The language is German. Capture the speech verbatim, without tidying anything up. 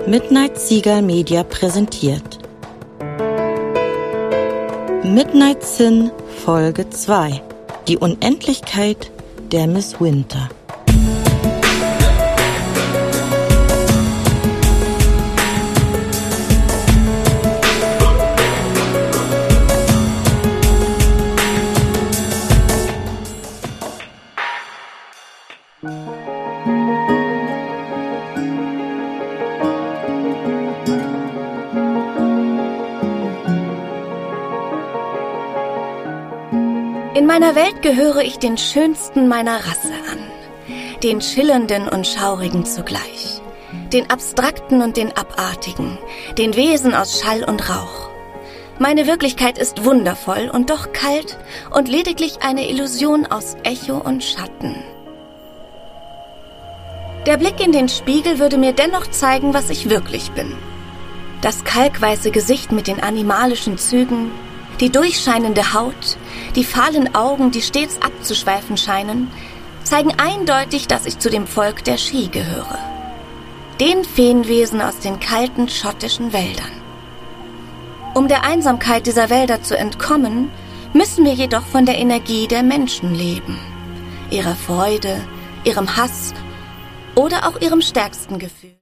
Midnight Seagull Media präsentiert Midnight Sin Folge zwei. Die Unendlichkeit der Miss Winter. In meiner Welt gehöre ich den Schönsten meiner Rasse an, den Schillernden und Schaurigen zugleich, den Abstrakten und den Abartigen, den Wesen aus Schall und Rauch. Meine Wirklichkeit ist wundervoll und doch kalt und lediglich eine Illusion aus Echo und Schatten. Der Blick in den Spiegel würde mir dennoch zeigen, was ich wirklich bin. Das kalkweiße Gesicht mit den animalischen Zügen, die durchscheinende Haut, die fahlen Augen, die stets abzuschweifen scheinen, zeigen eindeutig, dass ich zu dem Volk der Sidhe gehöre. Den Feenwesen aus den kalten schottischen Wäldern. Um der Einsamkeit dieser Wälder zu entkommen, müssen wir jedoch von der Energie der Menschen leben. Ihrer Freude, ihrem Hass oder auch ihrem stärksten Gefühl.